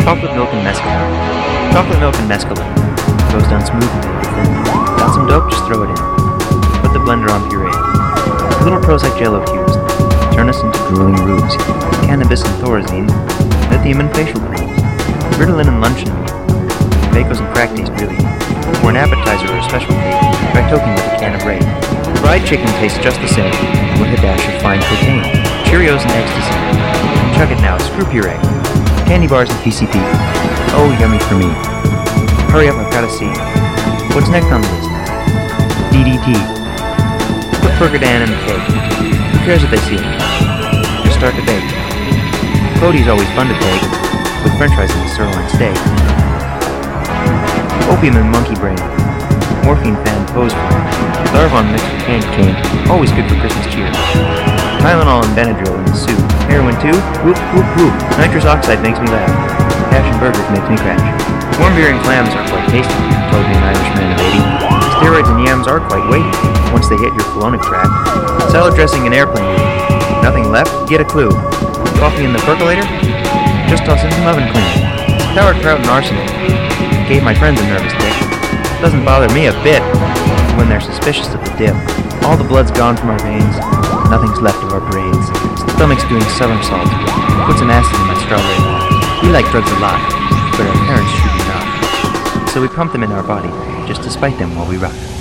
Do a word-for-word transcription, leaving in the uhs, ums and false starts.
Chocolate milk and mescaline. Chocolate milk and mescaline. Goes down smooth and make it thin. Got some dope? Just throw it in. Put the blender on puree. Little Prozac Jello cubes. Turn us into drooling rubes. Cannabis and Thorazine. Lithium and facial creams. Ritalin and luncheon meat. Vacos and crack taste really. For an appetizer or a special cake, try toking with a can of Raid. Fried chicken tastes just the same, with a dash of fine cocaine. Cheerios and ecstasy. Chug it now, screw puree. Candy bars and P C P. Oh, yummy for me. Hurry up, I've gotta see. What's next on the list? D D T. Put Percodan in the cake. Who cares if they see it? Just start to bake. Cody's always fun to take, with french fries and a sirloin steak. Opium and monkey brain. Morphine fan pose for. Darvon mixed with candy cane. Always good for Christmas cheer. Tylenol and Benadryl in the soup. Heroin too? Whoop, whoop, whoop. Nitrous oxide makes me laugh. Hash and burgers makes me crash. Warm beer and clams are quite tasty, told me an Irishman of eighty. Steroids and yams are quite weighty, once they hit your colonic tract. Salad dressing and airplane meat. Nothing left? Get a clue. Coffee in the percolator? Just toss in some oven cleaner. Sauerkraut and arsenic. Gave my friends a nervous tick. Doesn't bother me a bit when they're suspicious of the dip. All the blood's gone from our veins. Nothing's left of our brains. Stomach's doing somersaults. Put some acid in my strawberry water. We like drugs a lot, but our parents should be not. So we pump them in our body, just to spite them while we rock.